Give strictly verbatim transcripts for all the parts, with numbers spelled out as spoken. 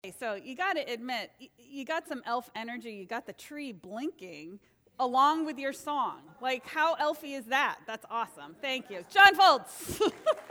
So you got to admit, you got some elf energy. You got the tree blinking along with your song. Like, how elfy is that? That's awesome. Thank you. John Foltz.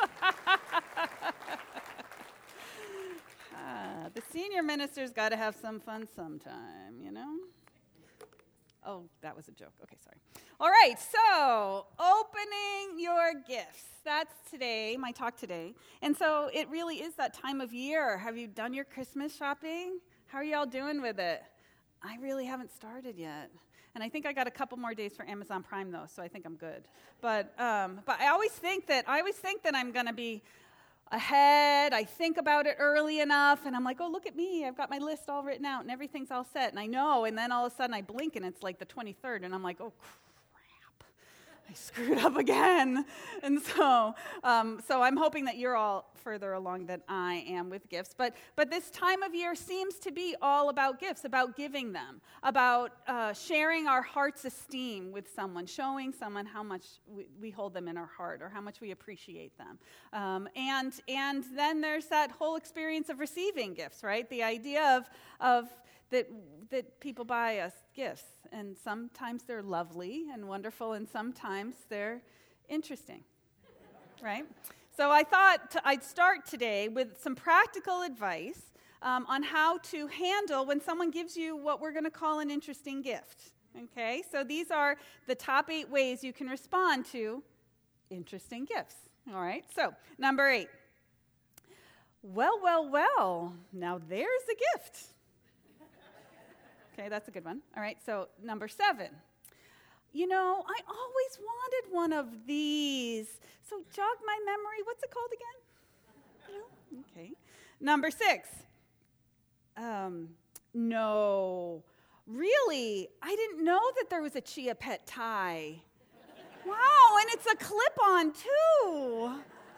uh, the senior minister's got to have some fun sometime, you know? Oh, that was a joke. Okay, sorry. All right, so opening your gifts. That's today, my talk today. And so it really is that time of year. Have you done your Christmas shopping? How are y'all doing with it? I really haven't started yet. And I think I got a couple more days for Amazon Prime, though, so I think I'm good. But um, but I always think that I always think that I'm going to be ahead. I think about it early enough, and I'm like, oh, look at me. I've got my list all written out, and everything's all set, and I know. And then all of a sudden I blink, and it's like the twenty-third, and I'm like, oh, crap. I screwed up again. And so um, so I'm hoping that you're all further along than I am with gifts. But but this time of year seems to be all about gifts, about giving them, about uh, sharing our heart's esteem with someone, showing someone how much we, we hold them in our heart or how much we appreciate them. Um, and and then there's that whole experience of receiving gifts, right? The idea of of that that people buy us gifts, and sometimes they're lovely and wonderful, and sometimes they're interesting, right? So I thought t- I'd start today with some practical advice um, on how to handle when someone gives you what we're going to call an interesting gift, okay? So these are the top eight ways you can respond to interesting gifts, all right? So number eight, well, well, well, now there's a gift. Okay, that's a good one. All right, so number seven. You know, I always wanted one of these. So jog my memory. What's it called again? No? Okay. Number six. Um, no. Really, I didn't know that there was a Chia Pet tie. Wow, and it's a clip-on, too.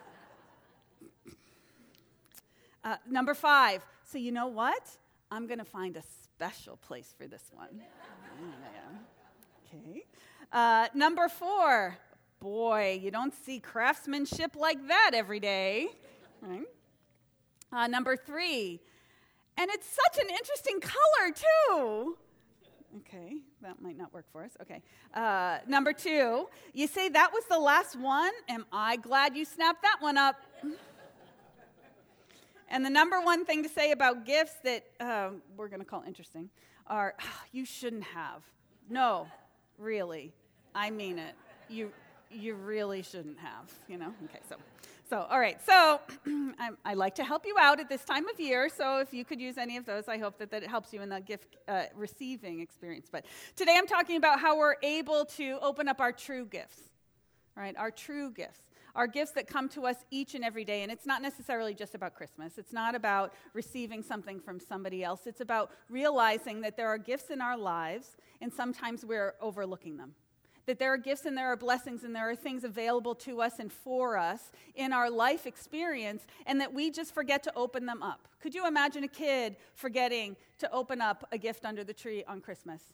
Uh, number five. So you know what? I'm going to find a special place for this one. Yeah. Okay. Uh, number four. Boy, you don't see craftsmanship like that every day. Right? Uh, number three. And it's such an interesting color, too. Okay, that might not work for us. Okay. Uh, number two. You say that was the last one? Am I glad you snapped that one up? And the number one thing to say about gifts that uh, we're going to call interesting are, oh, you shouldn't have. No, really. I mean it. You you really shouldn't have, you know? Okay, so, so all right. So I, I like to help you out at this time of year, so if you could use any of those, I hope that, that it helps you in the gift uh, receiving experience. But today I'm talking about how we're able to open up our true gifts, right? Our true gifts. Our gifts that come to us each and every day. And it's not necessarily just about Christmas. It's not about receiving something from somebody else. It's about realizing that there are gifts in our lives, and sometimes we're overlooking them. That there are gifts and there are blessings and there are things available to us and for us in our life experience, and that we just forget to open them up. Could you imagine a kid forgetting to open up a gift under the tree on Christmas?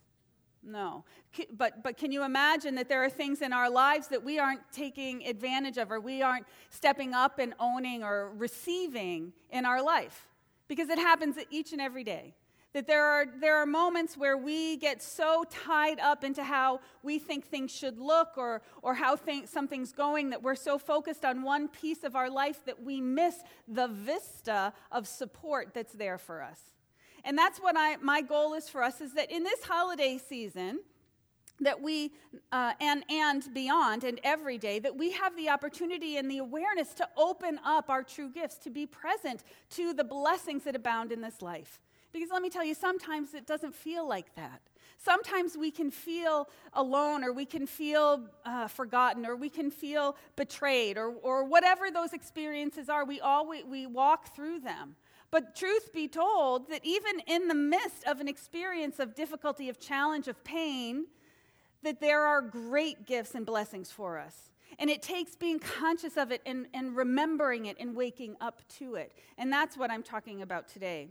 No. But but can you imagine that there are things in our lives that we aren't taking advantage of, or we aren't stepping up and owning or receiving in our life? Because it happens each and every day. That there are there are moments where we get so tied up into how we think things should look, or or how th- something's going, that we're so focused on one piece of our life that we miss the vista of support that's there for us. And that's what I, my goal is for us, is that in this holiday season, that we, uh, and, and beyond, and every day, that we have the opportunity and the awareness to open up our true gifts, to be present to the blessings that abound in this life. Because let me tell you, sometimes it doesn't feel like that. Sometimes we can feel alone, or we can feel uh, forgotten, or we can feel betrayed, or, or whatever those experiences are. We all we, we walk through them. But truth be told, that even in the midst of an experience of difficulty, of challenge, of pain, that there are great gifts and blessings for us. And it takes being conscious of it and, and remembering it and waking up to it. And that's what I'm talking about today.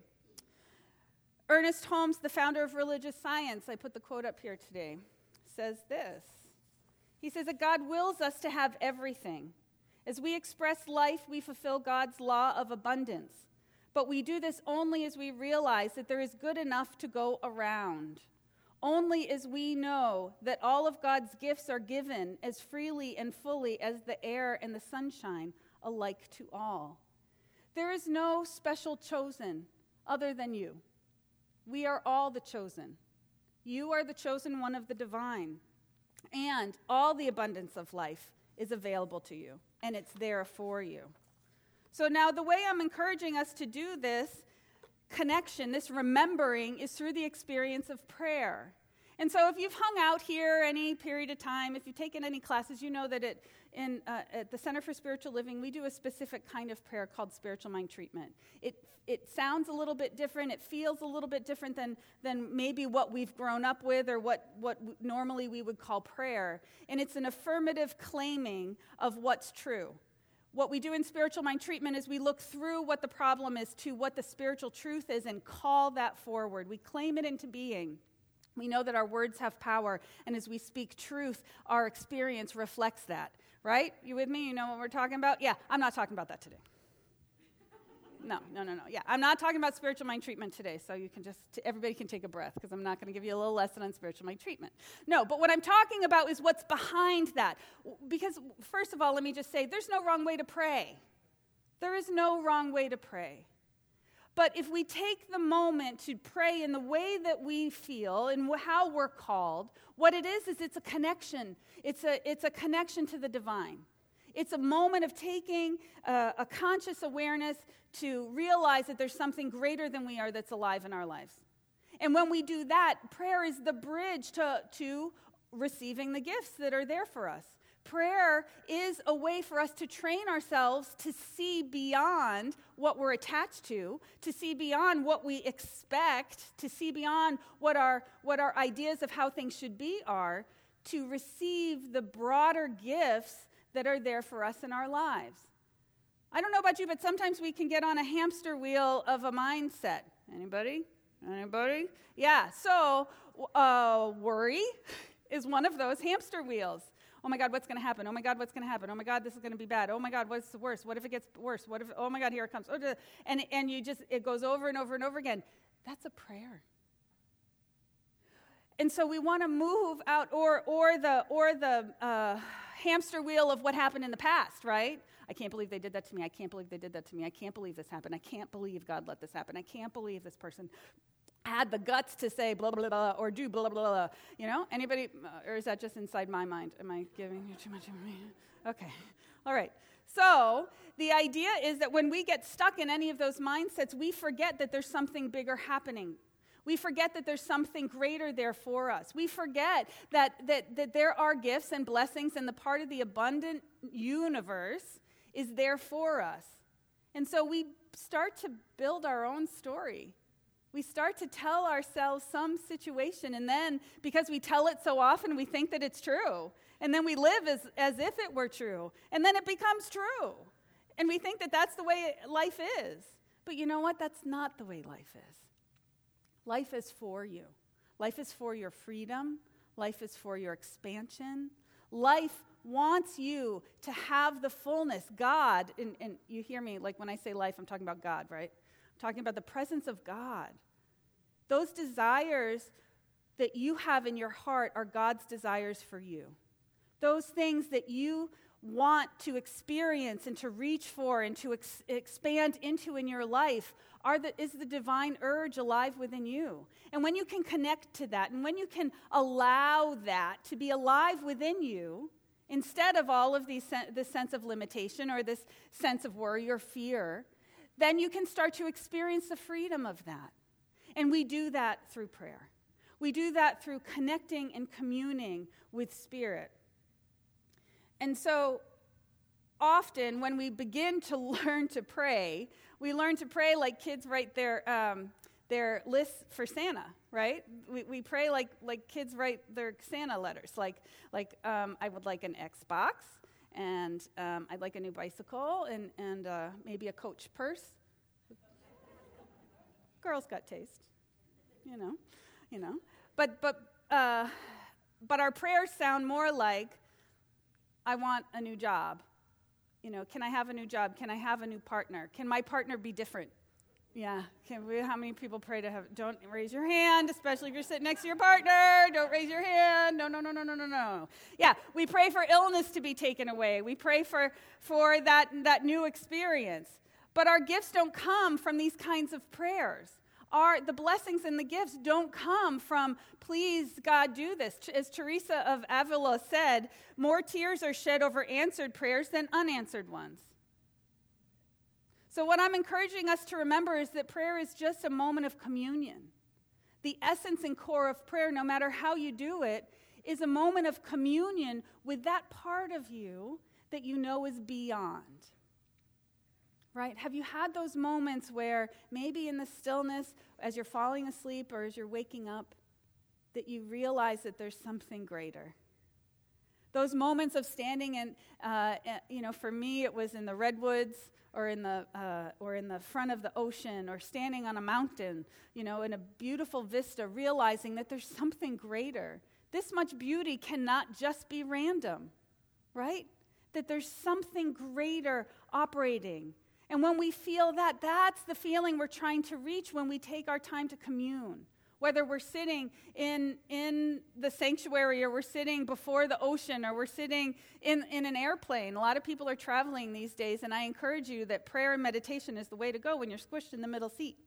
Ernest Holmes, the founder of religious science, I put the quote up here today, says this. He says that God wills us to have everything. As we express life, we fulfill God's law of abundance. But we do this only as we realize that there is good enough to go around. Only as we know that all of God's gifts are given as freely and fully as the air and the sunshine, alike to all. There is no special chosen other than you. We are all the chosen. You are the chosen one of the divine. And all the abundance of life is available to you, and it's there for you. So now the way I'm encouraging us to do this connection, this remembering, is through the experience of prayer. And so if you've hung out here any period of time, if you've taken any classes, you know that it, in, uh, at the Center for Spiritual Living, we do a specific kind of prayer called spiritual mind treatment. It it sounds a little bit different. It feels a little bit different than, than maybe what we've grown up with or what, what w- normally we would call prayer. And it's an affirmative claiming of what's true. What we do in spiritual mind treatment is we look through what the problem is to what the spiritual truth is and call that forward. We claim it into being. We know that our words have power, and as we speak truth, our experience reflects that, right? You with me? You know what we're talking about? Yeah, I'm not talking about that today. No, no, no, no. Yeah, I'm not talking about spiritual mind treatment today, so you can just, everybody can take a breath, because I'm not going to give you a little lesson on spiritual mind treatment. No, but what I'm talking about is what's behind that. Because, first of all, let me just say, there's no wrong way to pray. There is no wrong way to pray. But if we take the moment to pray in the way that we feel and how we're called, what it is is it's a connection. It's a, it's a connection to the divine. It's a moment of taking a, a conscious awareness to realize that there's something greater than we are that's alive in our lives. And when we do that, prayer is the bridge to, to receiving the gifts that are there for us. Prayer is a way for us to train ourselves to see beyond what we're attached to, to see beyond what we expect, to see beyond what our, what our ideas of how things should be are, to receive the broader gifts that are there for us in our lives. I don't know about you, but sometimes we can get on a hamster wheel of a mindset. Anybody? Anybody? Yeah, so uh, worry is one of those hamster wheels. Oh my God, what's going to happen? Oh my God, what's going to happen? Oh my God, this is going to be bad. Oh my God, what's the worst? What if it gets worse? What if, oh my God, here it comes. Oh, and, and you just, it goes over and over and over again. That's a prayer. And so we want to move out, or or the or the uh, hamster wheel of what happened in the past, right? I can't believe they did that to me. I can't believe they did that to me. I can't believe this happened. I can't believe God let this happen. I can't believe this person had the guts to say blah, blah, blah, or do blah, blah, blah. You know, anybody, or is that just inside my mind? Am I giving you too much of me? Okay, all right. So the idea is that when we get stuck in any of those mindsets, we forget that there's something bigger happening. We forget that there's something greater there for us. We forget that, that, that there are gifts and blessings, and the part of the abundant universe is there for us. And so we start to build our own story. We start to tell ourselves some situation, and then because we tell it so often, we think that it's true. And then we live as, as if it were true. And then it becomes true. And we think that that's the way life is. But you know what? That's not the way life is. Life is for you. Life is for your freedom. Life is for your expansion. Life wants you to have the fullness. God, and, and you hear me, like when I say life, I'm talking about God, right? I'm talking about the presence of God. Those desires that you have in your heart are God's desires for you. Those things that you want to experience and to reach for and to ex- expand into in your life are the, is the divine urge alive within you. And when you can connect to that, and when you can allow that to be alive within you, instead of all of these sen- this sense of limitation or this sense of worry or fear, then you can start to experience the freedom of that. And we do that through prayer. We do that through connecting and communing with Spirit. And so often when we begin to learn to pray, we learn to pray like kids write their um, their lists for Santa, right? We we pray like like kids write their Santa letters, like like um, I would like an Xbox, and um, I'd like a new bicycle, and and uh, maybe a Coach purse. Girls got taste, you know, you know. But but uh, but our prayers sound more like, I want a new job. You know, can I have a new job? Can I have a new partner? Can my partner be different? Yeah. Can we, how many people pray to have, don't raise your hand, especially if you're sitting next to your partner. Don't raise your hand. No, no, no, no, no, no, no. Yeah, we pray for illness to be taken away. We pray for, for that, that new experience. But our gifts don't come from these kinds of prayers. Our, the blessings and the gifts don't come from, please, God, do this. As Teresa of Avila said, more tears are shed over answered prayers than unanswered ones. So what I'm encouraging us to remember is that prayer is just a moment of communion. The essence and core of prayer, no matter how you do it, is a moment of communion with that part of you that you know is beyond. Right? Have you had those moments where maybe in the stillness, as you're falling asleep or as you're waking up, that you realize that there's something greater? Those moments of standing in, uh, you know, for me it was in the redwoods, or in the uh, or in the front of the ocean, or standing on a mountain, you know, in a beautiful vista, realizing that there's something greater. This much beauty cannot just be random, right? That there's something greater operating. And when we feel that, that's the feeling we're trying to reach when we take our time to commune. Whether we're sitting in, in the sanctuary, or we're sitting before the ocean, or we're sitting in, in an airplane. A lot of people are traveling these days, and I encourage you that prayer and meditation is the way to go when you're squished in the middle seat.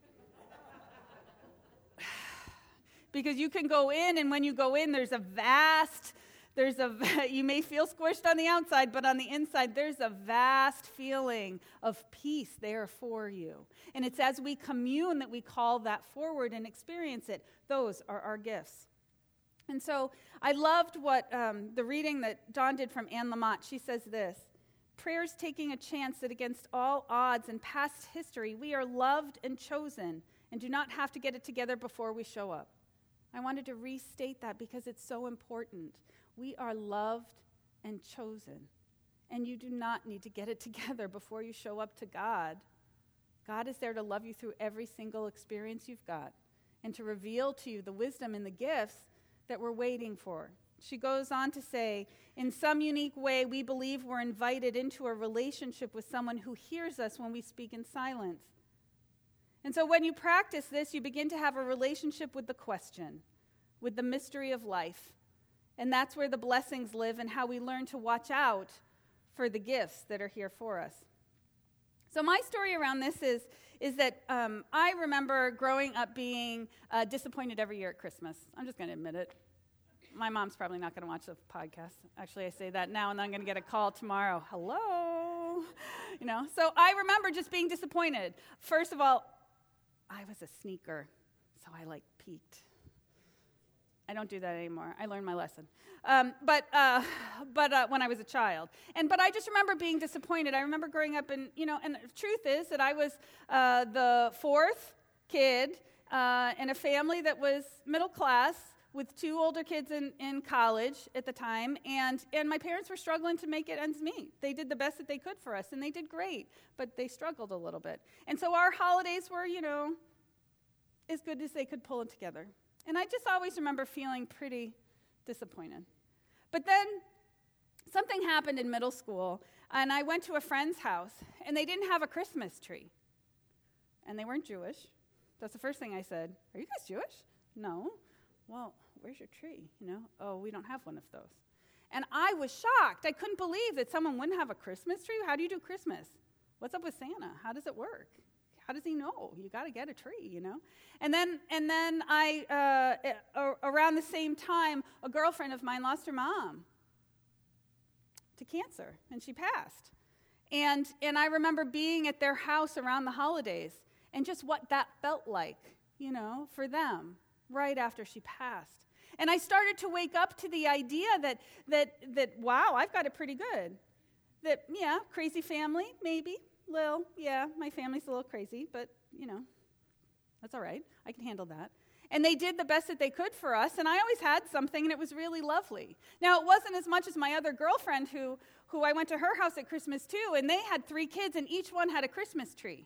Because you can go in, and when you go in, there's a vast, there's a, you may feel squished on the outside, but on the inside, there's a vast feeling of peace there for you. And it's as we commune that we call that forward and experience it. Those are our gifts. And so I loved what um, the reading that Dawn did from Anne Lamott. She says this: prayer's taking a chance that against all odds and past history, we are loved and chosen and do not have to get it together before we show up. I wanted to restate that because it's so important. We are loved and chosen, and you do not need to get it together before you show up to God. God is there to love you through every single experience you've got and to reveal to you the wisdom and the gifts that we're waiting for. She goes on to say, in some unique way, we believe we're invited into a relationship with someone who hears us when we speak in silence. And so when you practice this, you begin to have a relationship with the question, with the mystery of life. And that's where the blessings live and how we learn to watch out for the gifts that are here for us. So my story around this is, is that um, I remember growing up being uh, disappointed every year at Christmas. I'm just going to admit it. My mom's probably not going to watch the podcast. Actually, I say that now, and then I'm going to get a call tomorrow. Hello? You know, so I remember just being disappointed. First of all, I was a sneaker, so I, like, peeked. I don't do that anymore. I learned my lesson. Um, but uh, but uh, when I was a child. And but I just remember being disappointed. I remember growing up and, you know, and the truth is that I was uh, the fourth kid uh, in a family that was middle class with two older kids in, in college at the time. And, and my parents were struggling to make it ends meet. They did the best that they could for us, and they did great. But they struggled a little bit. And so our holidays were, you know, as good as they could pull it together. And I just always remember feeling pretty disappointed. But then something happened in middle school, and I went to a friend's house, and they didn't have a Christmas tree. And they weren't Jewish. That's the first thing I said. Are you guys Jewish? No. Well, where's your tree? You know, oh, we don't have one of those. And I was shocked. I couldn't believe that someone wouldn't have a Christmas tree. How do you do Christmas? What's up with Santa? How does it work? How does he know? You got to get a tree, you know? And then and then I, uh, around the same time, a girlfriend of mine lost her mom to cancer, and she passed. And and I remember being at their house around the holidays and just what that felt like, you know, for them right after she passed. And I started to wake up to the idea that that that wow, I've got it pretty good. That, yeah, crazy family, maybe. Little, yeah, my family's a little crazy, but, you know, that's all right. I can handle that. And they did the best that they could for us, and I always had something, and it was really lovely. Now, it wasn't as much as my other girlfriend who, who I went to her house at Christmas, too, and they had three kids, and each one had a Christmas tree.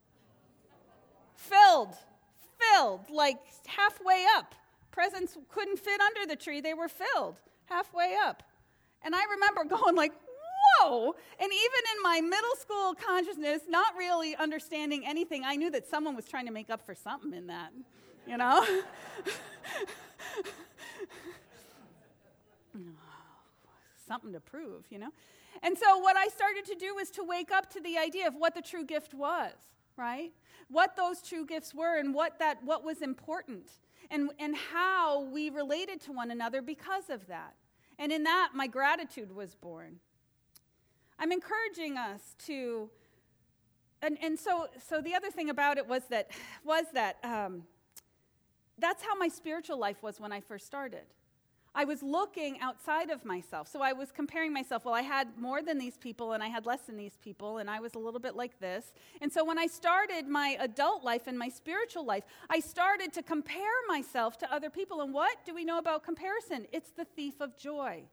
Filled, filled, like halfway up. Presents couldn't fit under the tree. They were filled halfway up. And I remember going like, no. And even in my middle school consciousness, not really understanding anything, I knew that someone was trying to make up for something in that, you know? Something to prove, you know? And so what I started to do was to wake up to the idea of what the true gift was, right? What those true gifts were and what that what was important and, and how we related to one another because of that. And in that, my gratitude was born. I'm encouraging us to, and, and so so the other thing about it was that, was that um, that's how my spiritual life was when I first started. I was looking outside of myself. So I was comparing myself. Well, I had more than these people, and I had less than these people, and I was a little bit like this. And so when I started my adult life and my spiritual life, I started to compare myself to other people. And what do we know about comparison? It's the thief of joy.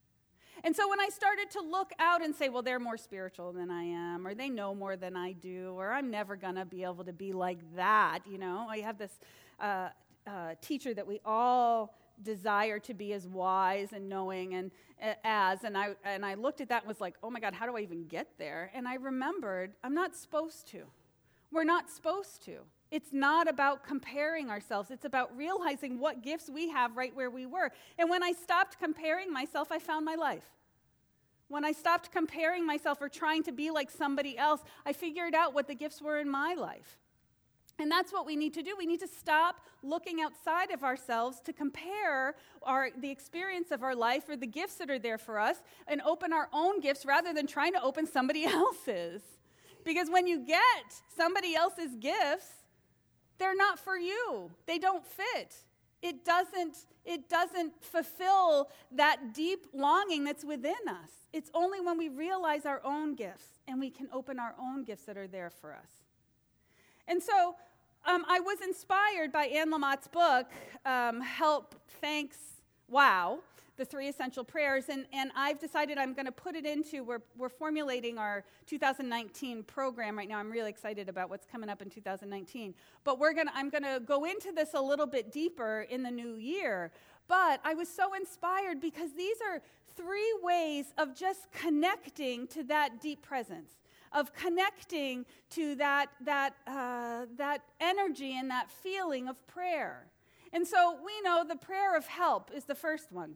And so when I started to look out and say, well, they're more spiritual than I am, or they know more than I do, or I'm never going to be able to be like that, you know. I have this uh, uh, teacher that we all desire to be as wise and knowing and uh, as, and I and I looked at that and was like, oh my God, how do I even get there? And I remembered, I'm not supposed to. We're not supposed to. It's not about comparing ourselves. It's about realizing what gifts we have right where we were. And when I stopped comparing myself, I found my life. When I stopped comparing myself or trying to be like somebody else, I figured out what the gifts were in my life. And that's what we need to do. We need to stop looking outside of ourselves to compare our the experience of our life or the gifts that are there for us and open our own gifts rather than trying to open somebody else's. Because when you get somebody else's gifts, they're not for you. They don't fit. It doesn't, it doesn't fulfill that deep longing that's within us. It's only when we realize our own gifts and we can open our own gifts that are there for us. And so um, I was inspired by Anne Lamott's book, um, Help, Thanks, Wow, the Three Essential Prayers, and, and I've decided I'm going to put it into, we're, we're formulating our two thousand nineteen program right now. I'm really excited about what's coming up in two thousand nineteen. But we're gonna, I'm going to go into this a little bit deeper in the new year. But I was so inspired because these are three ways of just connecting to that deep presence, of connecting to that, that, uh, that energy and that feeling of prayer. And so we know the prayer of help is the first one.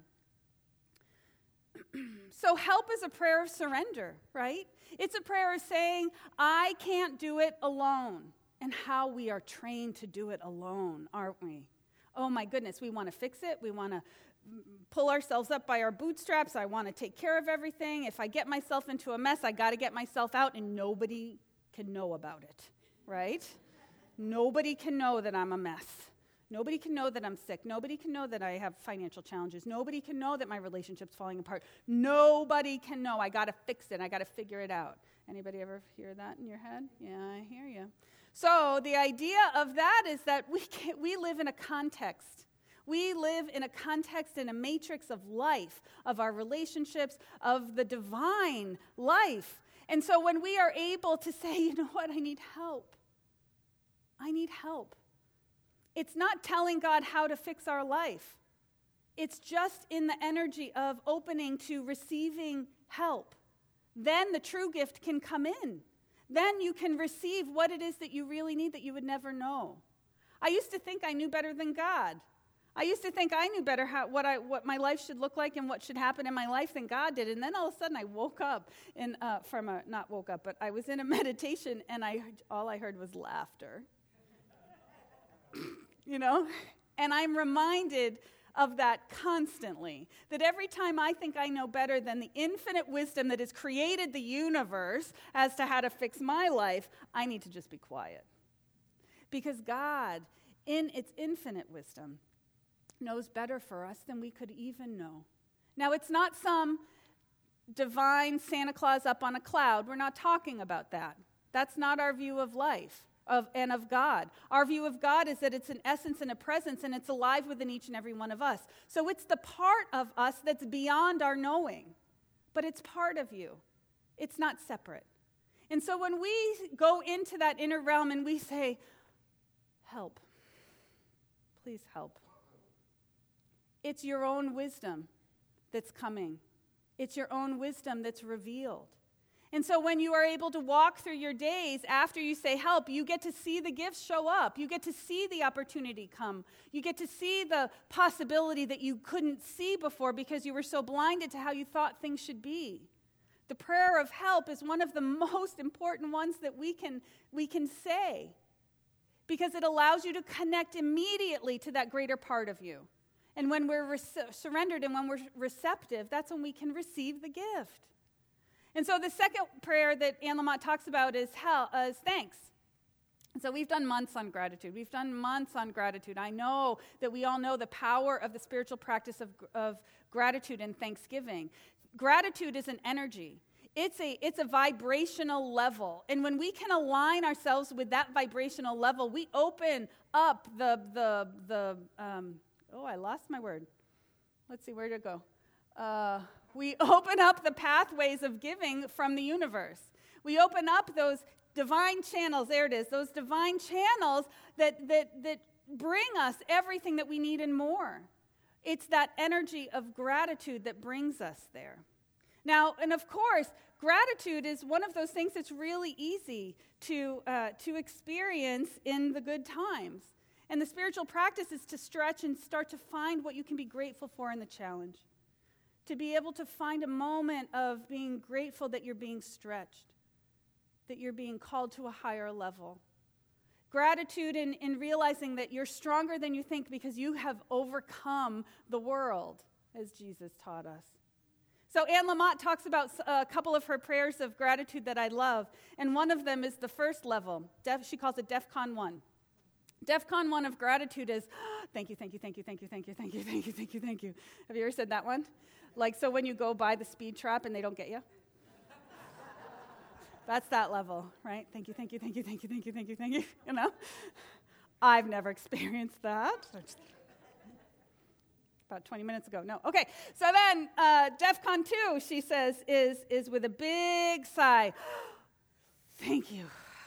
So help is a prayer of surrender, right? It's a prayer of saying, I can't do it alone. And how we are trained to do it alone, aren't we? Oh my goodness, we want to fix it. We want to pull ourselves up by our bootstraps. I want to take care of everything. If I get myself into a mess, I got to get myself out, and nobody can know about it, right? Nobody can know that I'm a mess. Nobody can know that I'm sick. Nobody can know that I have financial challenges. Nobody can know that my relationship's falling apart. Nobody can know. I got to fix it. I got to figure it out. Anybody ever hear that in your head? Yeah, I hear you. So the idea of that is that we can, we live in a context. We live in a context, in a matrix of life, of our relationships, of the divine life. And so when we are able to say, you know what, I need help. I need help. It's not telling God how to fix our life. It's just in the energy of opening to receiving help. Then the true gift can come in. Then you can receive what it is that you really need that you would never know. I used to think I knew better than God. I used to think I knew better how, what I what my life should look like and what should happen in my life than God did. And then all of a sudden I woke up in uh, from a not woke up, but I was in a meditation, and I all I heard was laughter. You know, and I'm reminded of that constantly, that every time I think I know better than the infinite wisdom that has created the universe as to how to fix my life, I need to just be quiet. Because God, in its infinite wisdom, knows better for us than we could even know. Now, it's not some divine Santa Claus up on a cloud. We're not talking about that. That's not our view of life. Of, and of God. Our view of God is that it's an essence and a presence, and it's alive within each and every one of us. So it's the part of us that's beyond our knowing, but it's part of you. It's not separate. And so when we go into that inner realm and we say, help, please help, it's your own wisdom that's coming It's your own wisdom that's revealed. And so when you are able to walk through your days after you say help, you get to see the gifts show up. You get to see the opportunity come. You get to see the possibility that you couldn't see before because you were so blinded to how you thought things should be. The prayer of help is one of the most important ones that we can, we can say because it allows you to connect immediately to that greater part of you. And when we're re- surrendered and when we're receptive, that's when we can receive the gift. And so the second prayer that Anne Lamott talks about is, hell, uh, is thanks. And so we've done months on gratitude. We've done months on gratitude. I know that we all know the power of the spiritual practice of, of gratitude and thanksgiving. Gratitude is an energy. It's a, it's a vibrational level. And when we can align ourselves with that vibrational level, we open up the, the, the um, oh, I lost my word. Let's see, where did it go? Uh... We open up the pathways of giving from the universe. We open up those divine channels, there it is, those divine channels that, that, that bring us everything that we need and more. It's that energy of gratitude that brings us there. Now, and of course, gratitude is one of those things that's really easy to, uh, to experience in the good times. And the spiritual practice is to stretch and start to find what you can be grateful for in the challenge. To be able to find a moment of being grateful that you're being stretched, that you're being called to a higher level. Gratitude in, in realizing that you're stronger than you think because you have overcome the world, as Jesus taught us. So Anne Lamott talks about a couple of her prayers of gratitude that I love, and one of them is the first level. Def, she calls it DEFCON one. DEFCON one of gratitude is, oh, thank you, thank you, thank you, thank you, thank you, thank you, thank you, thank you, thank you. Have you ever said that one? Like, so when you go by the speed trap and they don't get you? That's that level, right? Thank you, thank you, thank you, thank you, thank you, thank you, thank you. You know? I've never experienced that. About twenty minutes ago. No. Okay. So then uh, DEFCON two, she says, is, is with a big sigh. Thank you.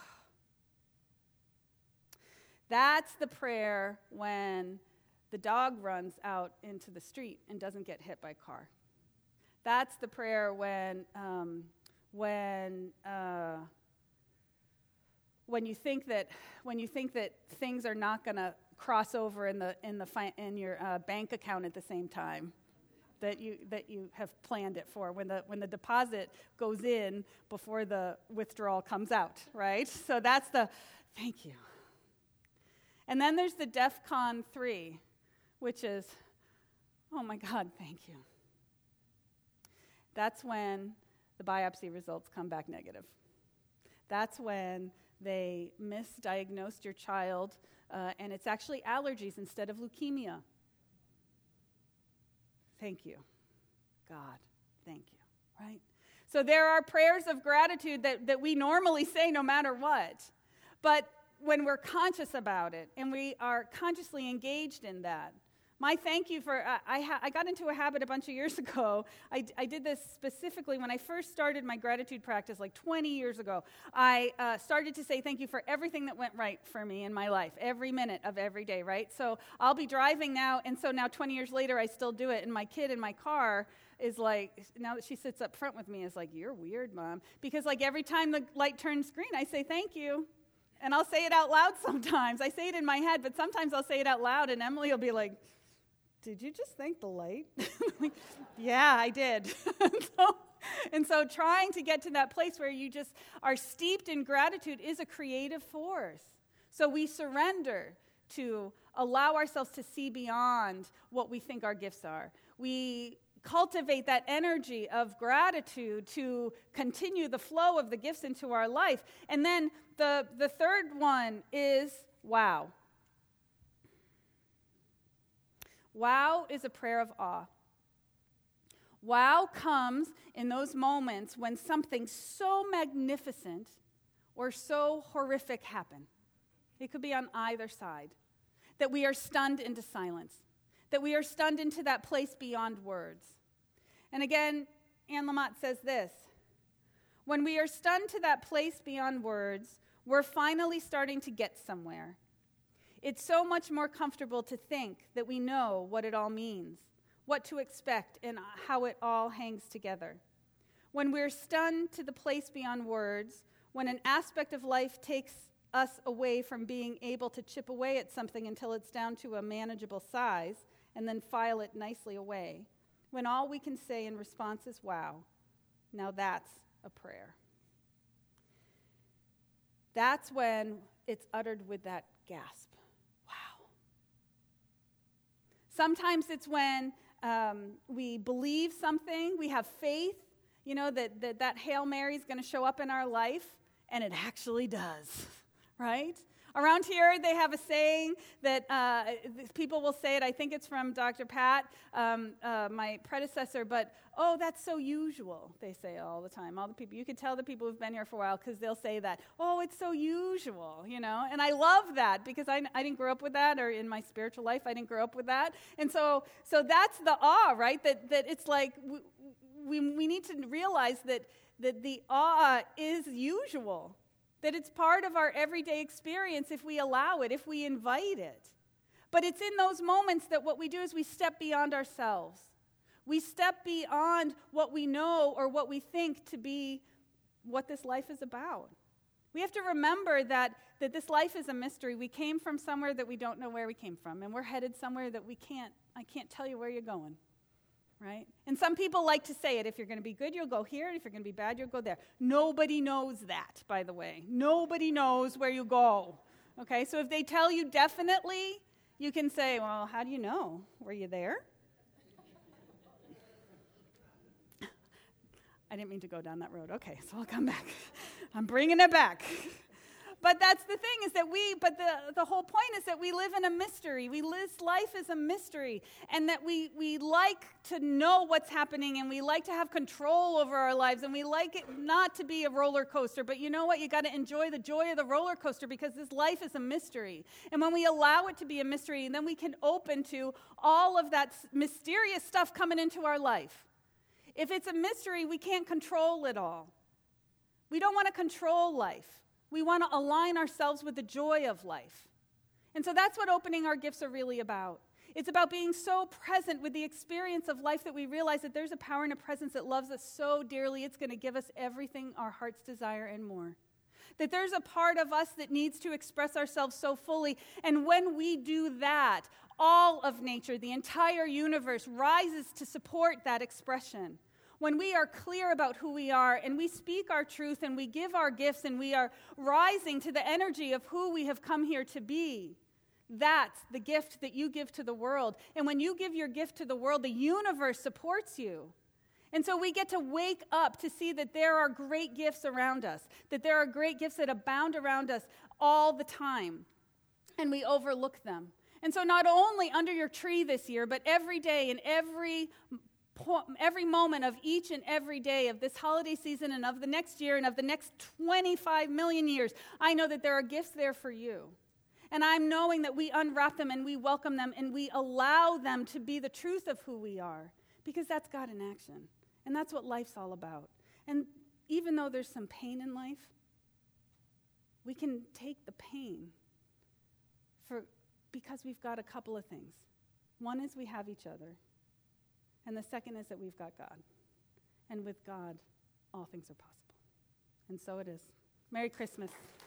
That's the prayer when the dog runs out into the street and doesn't get hit by a car. That's the prayer when um, when uh, when you think that when you think that things are not going to cross over in the in the fi- in your uh, bank account at the same time that you that you have planned it for. When the when the deposit goes in before the withdrawal comes out, right? So that's the thank you. And then there's the DEFCON three, which is, oh my God, thank you. That's when the biopsy results come back negative. That's when they misdiagnosed your child, uh, and it's actually allergies instead of leukemia. Thank you, God, thank you, right? So there are prayers of gratitude that, that we normally say no matter what, but when we're conscious about it and we are consciously engaged in that. My thank you for, uh, I, ha- I got into a habit a bunch of years ago. I, I did this specifically when I first started my gratitude practice like twenty years ago. I uh, started to say thank you for everything that went right for me in my life, every minute of every day, right? So I'll be driving now, and so now twenty years later I still do it, and my kid in my car is like, now that she sits up front with me, is like, you're weird, Mom. Because like every time the light turns green, I say thank you. And I'll say it out loud sometimes. I say it in my head, but sometimes I'll say it out loud, and Emily will be like, did you just thank the light? Like, yeah, I did. and, so, and so trying to get to that place where you just are steeped in gratitude is a creative force. So we surrender to allow ourselves to see beyond what we think our gifts are. We cultivate that energy of gratitude to continue the flow of the gifts into our life. And then the, the third one is wow. Wow is a prayer of awe. Wow comes in those moments when something so magnificent or so horrific happen. It could be on either side. That we are stunned into silence. That we are stunned into that place beyond words. And again, Anne Lamott says this, when we are stunned to that place beyond words, we're finally starting to get somewhere. It's so much more comfortable to think that we know what it all means. what to expect, and how it all hangs together. When we're stunned to the place beyond words, when an aspect of life takes us away from being able to chip away at something until it's down to a manageable size and then file it nicely away, when all we can say in response is, wow, now that's a prayer. That's when it's uttered with that gasp. Wow. Sometimes it's when um, we believe something, we have faith, you know, that that, that Hail Mary is going to show up in our life, and it actually does, right? Around here, they have a saying that uh, people will say it. I think it's from Doctor Pat, um, uh, my predecessor, but, oh, that's so usual, they say all the time. All the people, you can tell the people who've been here for a while because they'll say that, oh, it's so usual, you know. And I love that because I, I didn't grow up with that, or in my spiritual life, I didn't grow up with that. And so so that's the awe, right, that, that it's like we, we, we need to realize that, that the awe is usual. That it's part of our everyday experience if we allow it, if we invite it. But it's in those moments that what we do is we step beyond ourselves. We step beyond what we know or what we think to be what this life is about. We have to remember that, that this life is a mystery. We came from somewhere that we don't know where we came from, and we're headed somewhere that we can't, I can't tell you where you're going. Right? And some people like to say it. If you're going to be good, you'll go here. And if you're going to be bad, you'll go there. Nobody knows that, by the way. Nobody knows where you go. Okay? So if they tell you definitely, you can say, well, how do you know? Were you there? I didn't mean to go down that road. Okay, so I'll come back. I'm bringing it back. But that's the thing is that we, but the, the whole point is that we live in a mystery. We live, life is a mystery. And that we, we like to know what's happening, and we like to have control over our lives, and we like it not to be a roller coaster. But you know what? You got to enjoy the joy of the roller coaster because this life is a mystery. And when we allow it to be a mystery, then we can open to all of that mysterious stuff coming into our life. If it's a mystery, we can't control it all. We don't want to control life. We want to align ourselves with the joy of life. And so that's what opening our gifts are really about. It's about being so present with the experience of life that we realize that there's a power and a presence that loves us so dearly, it's going to give us everything our hearts desire and more. That there's a part of us that needs to express ourselves so fully. And when we do that, all of nature, the entire universe, rises to support that expression. When we are clear about who we are and we speak our truth and we give our gifts and we are rising to the energy of who we have come here to be, that's the gift that you give to the world. And when you give your gift to the world, the universe supports you. And so we get to wake up to see that there are great gifts around us, that there are great gifts that abound around us all the time, and we overlook them. And so not only under your tree this year, but every day and every Every moment of each and every day of this holiday season and of the next year and of the next twenty-five million years, I know that there are gifts there for you. And I'm knowing that we unwrap them and we welcome them and we allow them to be the truth of who we are, because that's God in action. And that's what life's all about. And even though there's some pain in life, we can take the pain for because we've got a couple of things. One is we have each other. And the second is that we've got God. And with God, all things are possible. And so it is. Merry Christmas.